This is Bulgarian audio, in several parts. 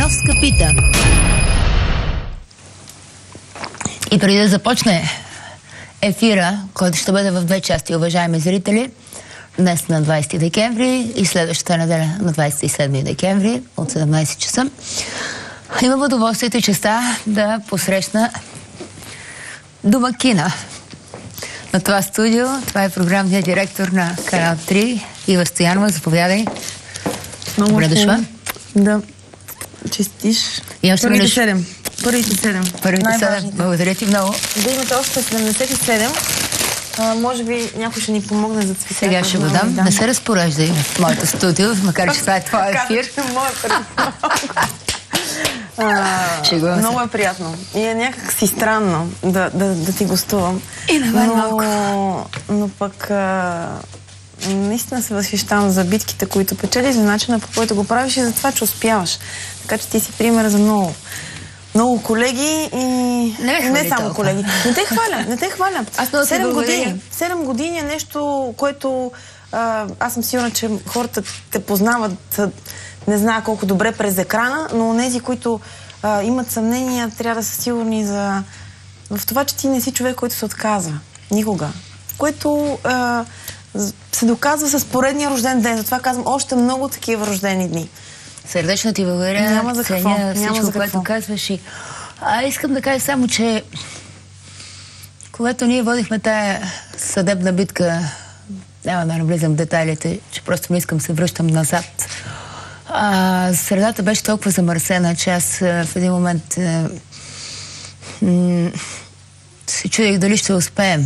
Беновска пита. И преди да започне ефира, който ще бъде в две части, уважаеми зрители, днес на 20 декември и следващата неделя на 27 декември от 17 часа, имам удоволствието и честа да посрещна домакина на това студио. Това е програмният директор на Канал 3, Ива Стоянова. Заповядай. Добре дошла. Да. Честиш. Първите 7. Първите 7. Благодаря ти много. Да имате още 77. Може би някой ще ни помогне за цветята. Сега ще го дам. Да. Не се разпореждай в моето студио, макар че това е твой ефир. Много е приятно. И е някак си странно да ти гостувам. И на мен малко. Но пък наистина се възхищавам за битките, които печелиш, за начина по който го правиш и за това, че успяваш. Така че ти си пример за много колеги и не само колеги. Не те хваля. 7 години е нещо, което аз съм сигурна, че хората те познават не знае колко добре през екрана, но онези, които имат съмнения, трябва да са сигурни в това, че ти не си човек, който се отказва. Никога. Което се доказва с поредния рожден ден. Затова казвам още много такива рождени дни. Сърдечно ти благодаря. Няма за какво. Всичко, което казваш. Искам да кажа само, че когато ние водихме тая съдебна битка, няма да навлизам в детайлите, че просто не искам да се връщам назад. Средата беше толкова замърсена, че аз в един момент се чудих дали ще успеем.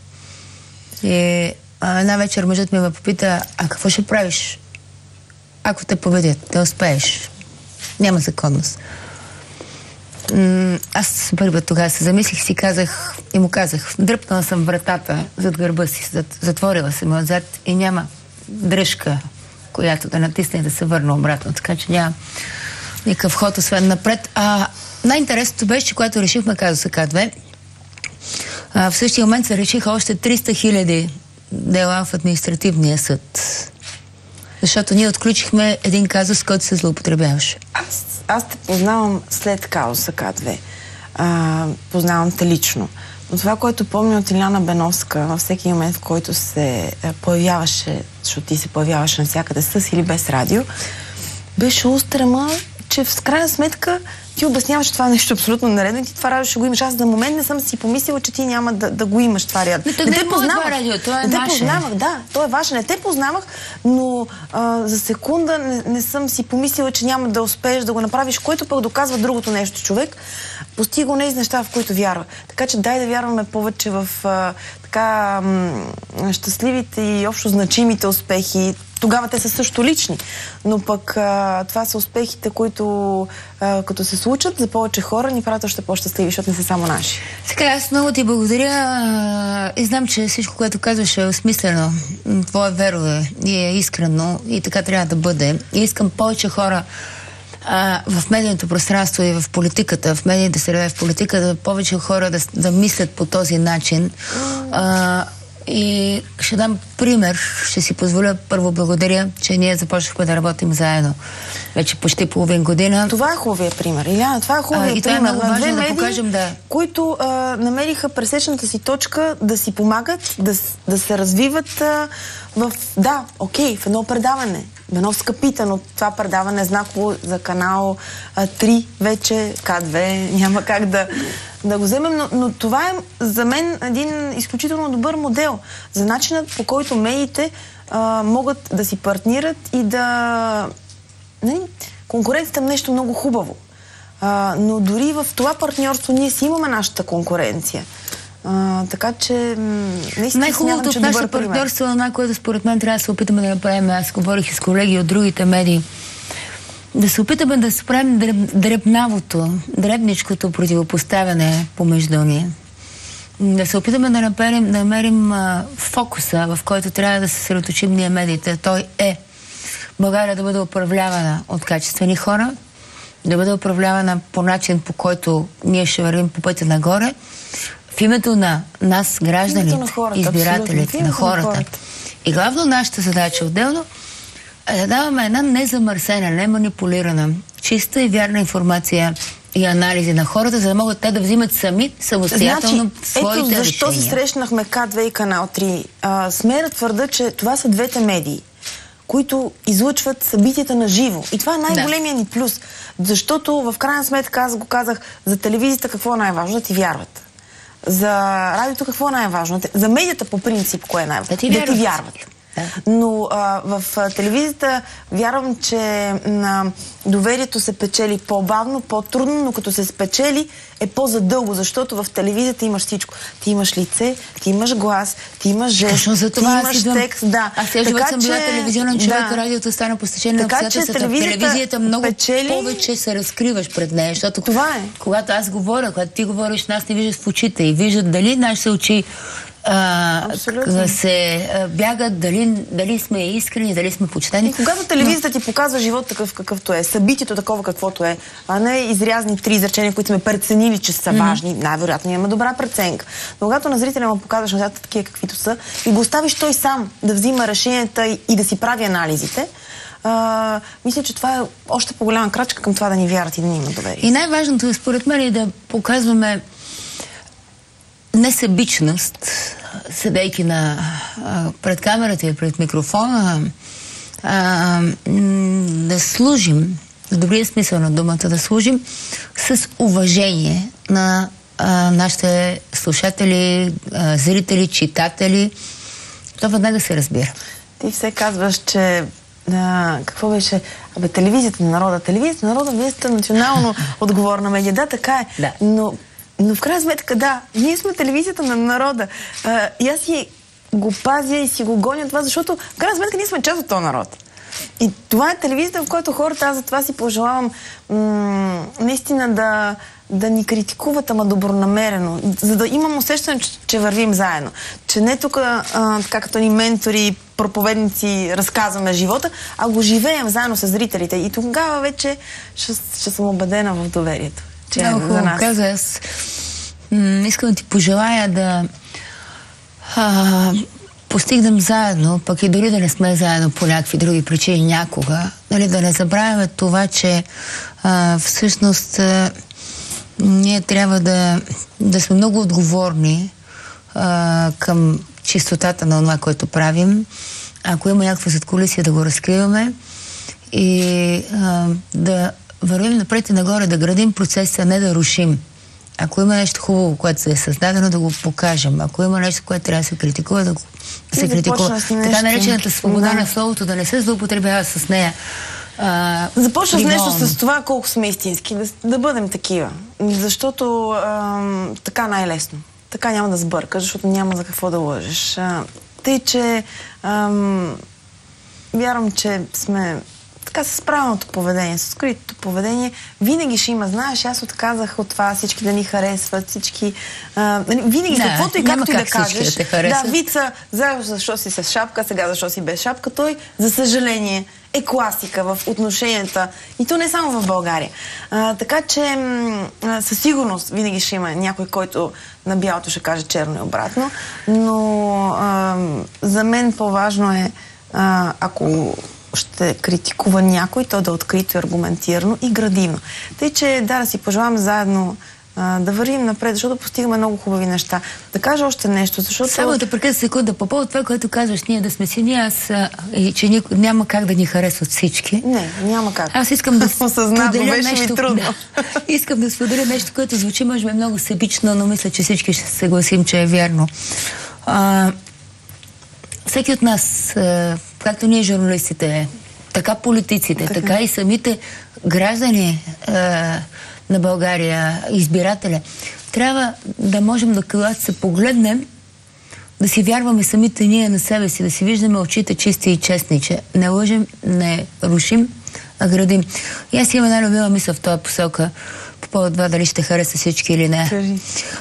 И една вечер мъжът ми ме попита: а какво ще правиш, ако те победят? Да успееш. Няма законност. Аз първи път тогава се замислих и му казах, дръпнала съм вратата зад гърба си, затворила съм отзад и няма дръжка, която да натисне и да се върна обратно. Така че няма никакъв ход освен напред. Най-интересното беше, че когато решихме казуса К2, в същия момент се решиха още 300 000 дела в административния съд. Защото ние отключихме един казус, който се злоупотребяваше. Аз те познавам след казуса К2. Познавам те лично. Но това, което помня от Иляна Беновска, във всеки момент, в който се появяваше, защото ти се появяваше навсякъде с или без радио, беше устрема, че в крайна сметка ти обясняваш, че това е нещо абсолютно наредно и ти това радио ще го имаш. Аз за момент не съм си помислила, че ти няма да го имаш това радио. Не те познавах. Това радио, то е наше. Да, то е ваше. Не те познавах, но за секунда не съм си помислила, че няма да успееш да го направиш, което пък доказва другото нещо. Човек постига онези неща, в които вярва. Така че дай да вярваме повече в щастливите и общо значимите успехи. Тогава те са също лични, но пък това са успехите, които като се случат за повече хора, ни правят още по-щастливи, защото не са само наши. Сега аз много ти благодаря и знам, че всичко, което казваш е осмислено. Твое верове и е искрено и така трябва да бъде. И искам повече хора в медийното пространство и в политиката, в медийната среда, в политиката, повече хора да мислят по този начин. И ще дам пример, ще си позволя първо благодаря, че ние започнахме да работим заедно вече почти половин година. Това е хубавия пример, Иляна, това е хубавия пример. И това е много важно да покажем, които намериха пресечната си точка да си помагат, да се развиват в едно предаване. Беновска пита, но това предаване е знаково за канал 3 вече, К2, няма как да го вземем, но това е за мен един изключително добър модел за начинът, по който медиите могат да си партнират и да... Конкуренцията е нещо много хубаво. Но дори в това партньорство ние си имаме нашата конкуренция. Така че най-хубавото в нашето партньорство е това, което според мен трябва да се опитаме да направим. Аз говорих с колеги от другите медии. Да се опитаме да справим дребнавото, дребничкото противопоставяне помежду ни. Да се опитаме да намерим фокуса, в който трябва да се съсредоточим ние медиите. Той е България да бъде управлявана от качествени хора, да бъде управлявана по начин, по който ние ще вървим по пътя нагоре, в името на нас, гражданите, избирателите, на хората. И главно нашата задача отделно е да даваме една незамърсена, не манипулирана, чиста и вярна информация и анализи на хората, за да могат те да взимат сами самостоятелно своите решения. Ето защо се срещнахме К2 и Канал 3. Смея да твърда, че това са двете медии, които излъчват събитията на живо. И това е най-големия ни плюс. Защото в крайна сметка, аз го казах, за телевизията какво е най-важно? Да ти вярват. За радиото какво е най-важно? За медията по принцип кое е най-важно? Да ти вярват. Но в телевизията вярвам, че доверието се печели по-бавно, по-трудно, но като се спечели е по-задълго, защото в телевизията имаш всичко. Ти имаш лице, ти имаш глас, ти имаш жест, ти имаш текст. Да. Аз цял живот съм била телевизионен човек, радиото стана по стечение на обстоятелствата. Телевизията много повече се разкриваш пред нея, защото когато аз говоря, когато ти говориш, нас не виждат в очите и виждат дали нашите очи се бягат, дали сме искрени, дали сме почтени. И когато телевизията ти показва живот такъв какъвто е, събитието такова каквото е, а не изрязни 3 изречения, които сме преценили, че са важни, най-вероятно имаме добра преценка. Но когато на зрителя му показваш нещата такива каквито са и го оставиш той сам да взима решенията и да си прави анализите, мисля, че това е още по-голяма крачка към това да ни вярват и да ни имат доверие. И най-важното според мен е да показваме несебичност, седейки пред камерата и пред микрофона, да служим, в добрия смисъл на думата, да служим с уважение на нашите слушатели, зрители, читатели. Това веднага се разбира. Ти все казваш, че какво беше? Телевизията на народа. Телевизията на народа, вие сте национално отговорна медия. Да, така е. Да. Но в крайна сметка, да, ние сме телевизията на народа. И аз си го пазя и си го гоня това, защото в крайна сметка ние сме част от този народ. И това е телевизията, в която хората, аз за това си пожелавам наистина да ни критикуват, ама добронамерено, за да имам усещане, че вървим заедно. Че не тук, така като ни ментори, проповедници разказваме живота, а го живеем заедно с зрителите. И тогава вече ще съм убедена в доверието. Много хубаво каза. Аз искам да ти пожелая да постигнем заедно, пък и дори да не сме заедно по някакви други причини някога, нали, да не забравяме това, че всъщност ние трябва да сме много отговорни към чистотата на това, което правим. Ако има някаква задкулисие, да го разкриваме и да вървим напред и нагоре, да градим процеса, не да рушим. Ако има нещо хубаво, което се е създадено, да го покажем. Ако има нещо, което трябва да се критикува, да се критикува. Така наречената свобода на словото, да не се злоупотребява с нея. Започна с нещо с това, колко сме истински. Да бъдем такива. Защото така най-лесно. Така няма да сбъркаш, защото няма за какво да лъжеш. Тъй, че вярвам, че сме така с правилното поведение, с скритото поведение, винаги ще има. Знаеш, аз отказах от това всички да ни харесват, всички... винаги, каквото и както и да кажеш. Да, Вица, защо си с шапка, сега защо си без шапка, той, за съжаление, е класика в отношенията. И то не само в България. Така че със сигурност винаги ще има някой, който на бялото ще каже черно и обратно. Но за мен по-важно е, ако ще критикува някой, то да е открито, аргументирано и градивно. Тъй, че да си пожелавам заедно да вървим напред, защото постигаме много хубави неща. Да кажа още нещо, защото... Само да прекъсна секунда. По повод това, което казваш, ние да сме си ние, че няма как да ни харесват всички. Не, няма как. Аз искам да споделя нещо... трудно. Искам да споделя нещо, което звучи, може би, много себично, но мисля, че всички ще се съгласим, че е вярно. Всеки от нас, както ние журналистите, така политиците, така и самите граждани на България, избирателя, трябва да можем да, когато се погледнем, да си вярваме самите ние на себе си, да си виждаме очите чисти и честни, че не лъжим, не рушим, а градим. И аз имам една любима мисъл в този посока, по повод това дали ще хареса всички или не.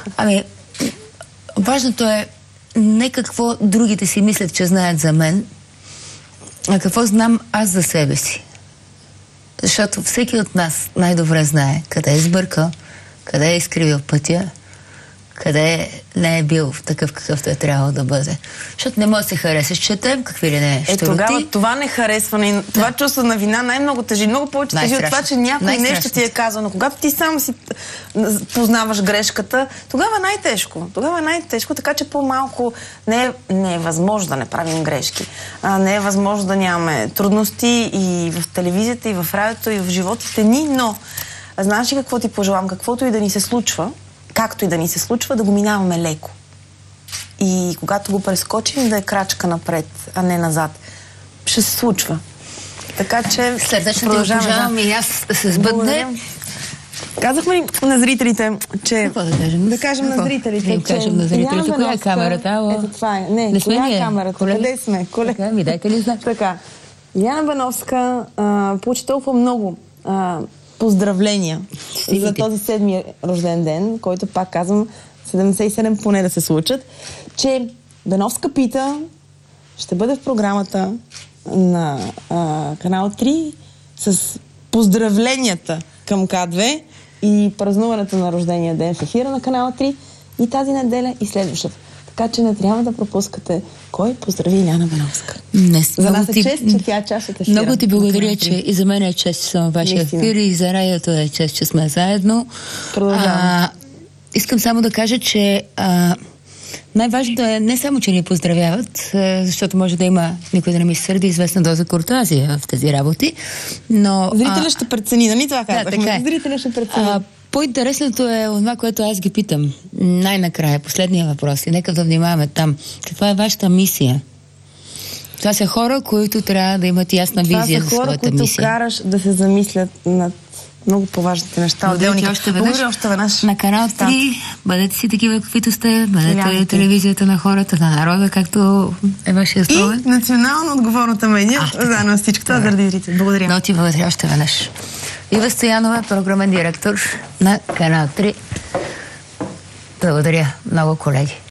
Важното е не какво другите си мислят, че знаят за мен, а какво знам аз за себе си. Защото всеки от нас най-добре знае къде е сбъркал, къде е изкривил пътя, къде не е бил такъв, какъвто е трябвало да бъде. Защото не може да се харесаш, четем какви ли не щуроти. Тогава това нехаресване, това чувство на вина най-много тежи. Много повече тежи от това, че някой нещо ти е казал. Но когато ти сам си познаваш грешката, тогава е най-тежко. Тогава е най-тежко, така че по-малко не е възможно да не правим грешки. Не е възможно да нямаме трудности и в телевизията, и в радиото, и в животите ни, но знаеш ли какво ти пожелавам? Каквото и да ни се случва, както и да ни се случва, да го минаваме леко. И когато го прескочим, да е крачка напред, а не назад. Ще се случва. Така че сърдечно ти пожелавам и аз да се сбъдне. Казахме ли на зрителите, че... Какво да кажем? Да кажем на зрителите, че... кажем на зрителите, коя е камерата? Ето това е. Не коя е камерата? Къде сме? Така, ми дайте ли знак? Така. Диляна Бановска получи толкова много поздравления за този 7-ми рожден ден, който, пак казвам, 77 поне да се случат, че Бановска пита ще бъде в програмата на канал 3 с поздравленията към К2 и празнуването на рождения ден в ефира на канал 3 и тази неделя и следващата. Така че не трябва да пропускате кой поздрави Диляна Бановска. За нас е чест, че тя е част от ефира. Много ти благодаря, че и за мен е чест, че съм във вашия ефир, и за радиото е чест, че сме заедно. Продължавам. Искам само да кажа, че най-важното е не само, че ни поздравяват, защото може да има, никой да не ми сърди, известна доза куртуазия в тези работи, но... Зрителя ще прецени, нали това казахме? Да, така е. Зрителя ще прецени. По-интересното е това, което аз ги питам. Най-накрая, последния въпрос. И нека да внимаваме там. Каква е вашата мисия? Това са хора, които трябва да имат ясна визия за своята мисия. Това са хора, които караш да се замислят над много по-важните неща. Благодаря още веднъж. На канал 3 бъдете си такива, каквито сте. Бъдете телевизията на хората, на народа, както е вашия словен. И национално отговорната медия. Заедно с всичко това заради зрителите. Благодаря. Много ти благодаря още веднъж. Ива Стоянова, програмен директор на канал 3. Благодаря много, колеги.